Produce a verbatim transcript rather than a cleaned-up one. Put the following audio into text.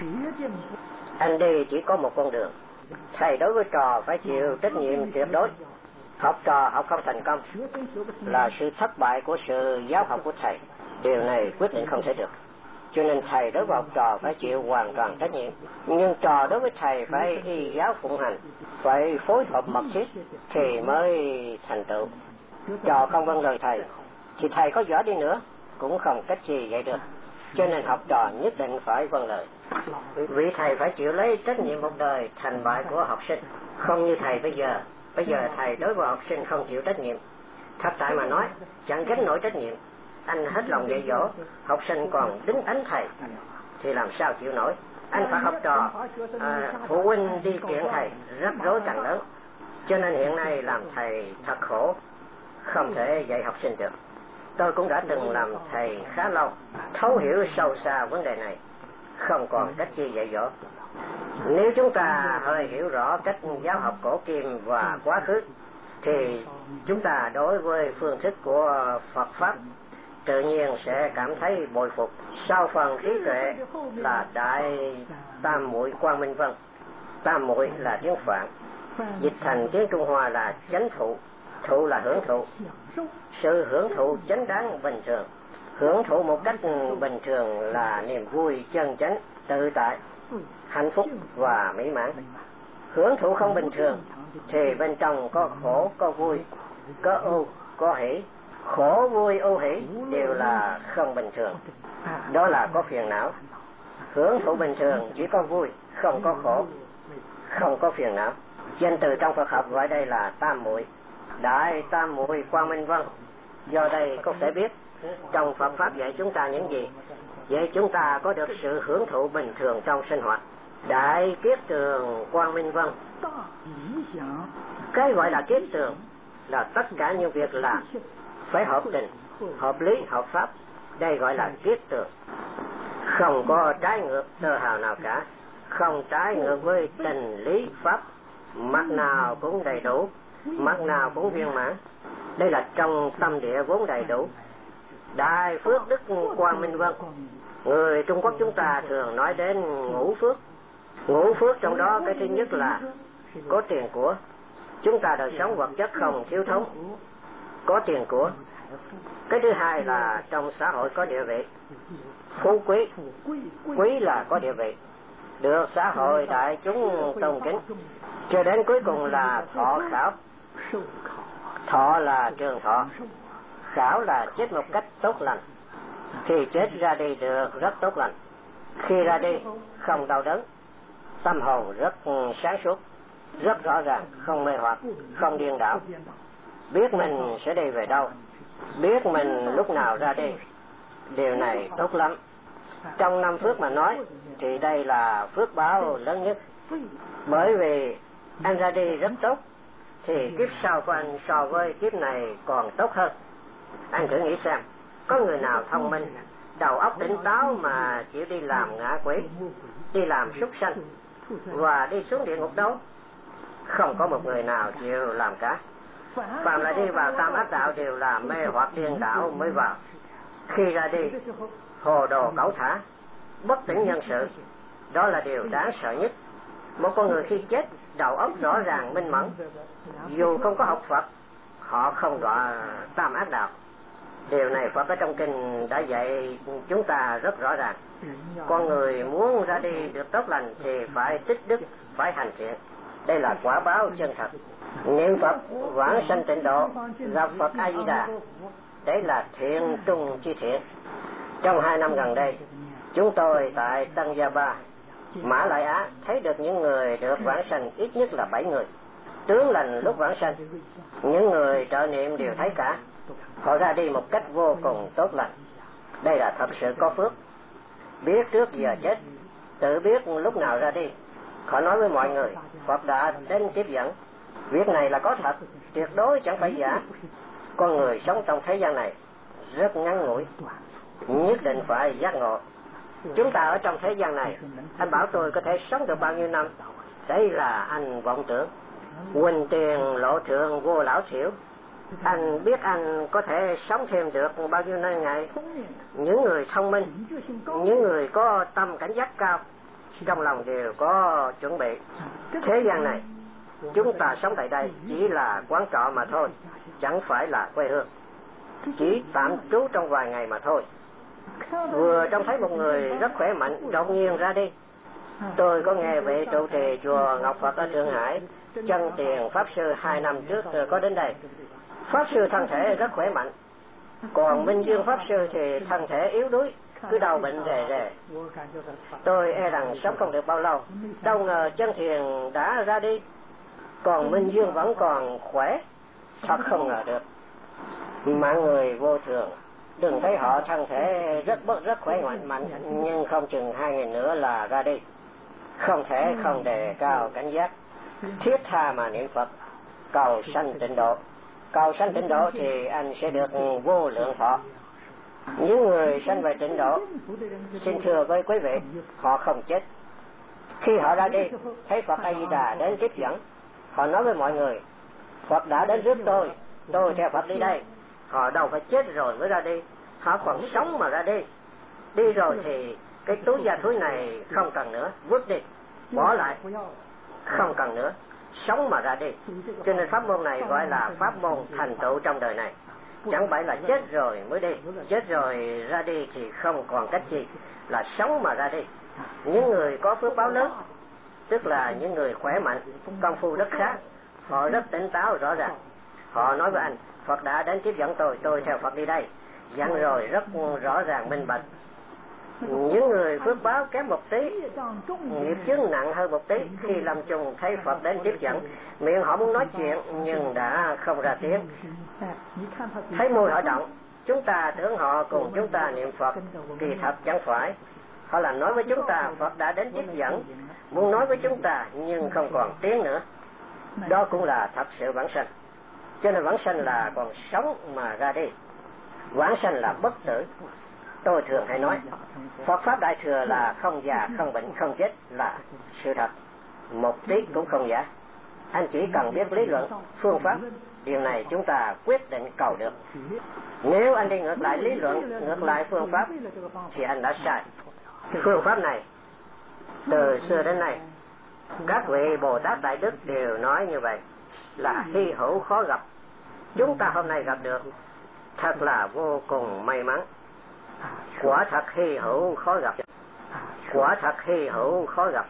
Anh đi chỉ có một con đường. Thầy đối với trò phải chịu trách nhiệm tuyệt đối. Học trò học không thành công là sự thất bại của sự giáo học của thầy. Điều này quyết định không thể được. Cho nên thầy đối với học trò phải chịu hoàn toàn trách nhiệm. Nhưng trò đối với thầy phải y giáo phụng hành, phải phối hợp mật thiết thì mới thành tựu. Trò không vâng lời thầy thì thầy có giỏi đi nữa cũng không cách gì vậy được. Cho nên học trò nhất định phải vâng lời. Vị thầy phải chịu lấy trách nhiệm một đời thành bại của học sinh. Không như thầy bây giờ. Bây giờ thầy đối với học sinh không chịu trách nhiệm. Thật tại mà nói, chẳng gánh nổi trách nhiệm. Anh hết lòng dạy dỗ, học sinh còn đính đánh thầy thì làm sao chịu nổi. Anh phải học trò, à, phụ huynh đi kiện thầy, rắc rối càng lớn. Cho nên hiện nay làm thầy thật khổ, không thể dạy học sinh được. Tôi cũng đã từng làm thầy khá lâu, thấu hiểu sâu xa vấn đề này, không còn cách chi dạy dỗ. Nếu chúng ta hơi hiểu rõ cách giáo học cổ kim và quá khứ, thì chúng ta đối với phương thức của Phật Pháp tự nhiên sẽ cảm thấy bội phục. Sau phần trí tuệ là Đại Tam Muội Quang Minh Vân. Tam Muội là tiếng Phạn, dịch thành tiếng Trung Hoa là chánh thụ. Thụ là hưởng thụ, sự hưởng thụ chánh đáng bình thường. Hưởng thụ một cách bình thường là niềm vui chân chánh, tự tại, hạnh phúc và mỹ mãn. Hưởng thụ không bình thường thì bên trong có khổ, có vui, có ưu, có hỷ. Khổ, vui, ưu, hỷ đều là không bình thường. Đó là có phiền não. Hưởng thụ bình thường chỉ có vui, không có khổ, không có phiền não. Danh từ trong Phật học gọi đây là Tam Muội. Đại Tam Muội Quang Minh Vân. Do đây có thể biết trong Phật Pháp dạy chúng ta những gì. Vậy chúng ta có được sự hưởng thụ bình thường trong sinh hoạt. Đại Kiết Tường Quang Minh Vân. Cái gọi là kiết tường là tất cả những việc làm phải hợp tình, hợp lý, hợp pháp. Đây gọi là kiết tường. Không có trái ngược tơ hào nào cả, không trái ngược với tình lý pháp. Mặt nào cũng đầy đủ, mặt nào cũng viên mãn. Đây là trong tâm địa vốn đầy đủ. Đại Phước Đức Quang Minh Vân. Người Trung Quốc chúng ta thường nói đến ngũ phước. Ngũ phước trong đó cái thứ nhất là có tiền của. Chúng ta đời sống vật chất không thiếu thốn, có tiền của. Cái thứ hai là trong xã hội có địa vị, phú quý. Quý là có địa vị, được xã hội đại chúng tôn kính. Cho đến cuối cùng là thọ khảo. Thọ là trường thọ, khảo là chết một cách tốt lành. Thì chết ra đi được rất tốt lành. Khi ra đi không đau đớn, tâm hồn rất sáng suốt, rất rõ ràng, không mê hoặc, không điên đảo. Biết mình sẽ đi về đâu, biết mình lúc nào ra đi. Điều này tốt lắm. Trong năm phước mà nói thì đây là phước báo lớn nhất. Bởi vì anh ra đi rất tốt thì kiếp sau của anh so với kiếp này còn tốt hơn. Anh thử nghĩ xem, có người nào thông minh, đầu óc tỉnh táo mà chịu đi làm ngạ quỷ, đi làm súc sanh và đi xuống địa ngục đâu? Không có một người nào chịu làm cả. Phạm là đi vào tam ác đạo đều là mê hoặc điên đảo mới vào. Khi ra đi hồ đồ cẩu thả, bất tỉnh nhân sự. Đó là điều đáng sợ nhất. Một con người khi chết đầu óc rõ ràng minh mẫn, dù không có học Phật, họ không đọa tam ác đạo. Điều này Phật ở trong kinh đã dạy chúng ta rất rõ ràng. Con người muốn ra đi được tốt lành thì phải tích đức, phải hành thiện. Đây là quả báo chân thật. Niệm Phật vãng sanh tịnh độ, gặp Phật A Di Đà, đấy là thiện trung chi thiện. Trong hai năm gần đây, chúng tôi tại Tân Gia Ba, Mã Lại Á thấy được những người được vãng sanh ít nhất là bảy người. Tướng lành lúc vãng sanh, những người trợ niệm đều thấy cả. Họ ra đi một cách vô cùng tốt lành. Đây là thật sự có phước. Biết trước giờ chết, tự biết lúc nào ra đi. Họ nói với mọi người, Phật đã đến tiếp dẫn. Việc này là có thật, tuyệt đối chẳng phải giả. Con người sống trong thế gian này rất ngắn ngủi, nhất định phải giác ngộ. Chúng ta ở trong thế gian này, anh bảo tôi có thể sống được bao nhiêu năm? Đấy là anh vọng tưởng. Huỳnh tiền lộ thượng vô lão xỉu. Anh biết anh có thể sống thêm được bao nhiêu năm ngày. Những người thông minh, những người có tâm cảnh giác cao trong lòng đều có chuẩn bị. Thế gian này chúng ta sống tại đây chỉ là quán trọ mà thôi, chẳng phải là quê hương, chỉ tạm trú trong vài ngày mà thôi. Vừa trông thấy một người rất khỏe mạnh đột nhiên ra đi. Tôi có nghe vị trụ trì chùa Ngọc Phật ở Thượng Hải, Chân Tiền Pháp Sư hai năm trước có đến đây. Pháp Sư thân thể rất khỏe mạnh, còn Minh Dương Pháp Sư thì thân thể yếu đuối, cứ đau bệnh rề rề. Tôi e rằng sống không được bao lâu. Đâu ngờ Chân Thiền đã ra đi, còn Minh Dương vẫn còn khỏe, thật không ngờ được. Mạng người vô thường, đừng thấy họ thân thể rất bất rất khỏe mạnh mạnh, nhưng không chừng hai ngày nữa là ra đi. Không thể không đề cao cảnh giác, thiết tha mà niệm Phật, cầu sanh tịnh độ. Cầu sanh tịnh độ thì anh sẽ được vô lượng thọ. Những người sanh về tịnh độ, xin thưa với quý vị, họ không chết. Khi họ ra đi, thấy Phật A Di Đà đến tiếp dẫn, họ nói với mọi người, Phật đã đến rước tôi, tôi theo Phật đi đây. Họ đâu phải chết rồi mới ra đi, họ còn sống mà ra đi. Đi rồi thì cái túi da thúi này không cần nữa, vứt đi, bỏ lại, không cần nữa, sống mà ra đi. Cho nên pháp môn này gọi là pháp môn thành tựu trong đời này. Chẳng phải là chết rồi mới đi, chết rồi ra đi thì không còn cách gì, là sống mà ra đi. Những người có phước báo lớn, tức là những người khỏe mạnh, công phu rất khá, họ rất tỉnh táo rõ ràng. Họ nói với anh, Phật đã đến tiếp dẫn tôi, tôi theo Phật đi đây. Dặn rồi rất rõ ràng minh bạch. Những người phước báo kém một tí, nghiệp chướng nặng hơn một tí, khi lâm chung thấy Phật đến tiếp dẫn, miệng họ muốn nói chuyện nhưng đã không ra tiếng. Thấy môi họ động, chúng ta tưởng họ cùng chúng ta niệm Phật, kỳ thật chẳng phải. Họ là nói với chúng ta Phật đã đến tiếp dẫn, muốn nói với chúng ta nhưng không còn tiếng nữa. Đó cũng là thật sự vãng sanh. Cho nên vãng sanh là còn sống mà ra đi. Vãng sanh là bất tử. Tôi thường hay nói, Phật Pháp Đại Thừa là không già, không bệnh, không chết, là sự thật. Một tí cũng không giả. Anh chỉ cần biết lý luận, phương pháp, điều này chúng ta quyết định cầu được. Nếu anh đi ngược lại lý luận, ngược lại phương pháp, thì anh đã sai. Phương pháp này, từ xưa đến nay, các vị Bồ Tát Đại Đức đều nói như vậy, là hy hữu khó gặp. Chúng ta hôm nay gặp được, thật là vô cùng may mắn. Quả thật hy hữu khó gặp. Quả thật hy hữu khó gặp.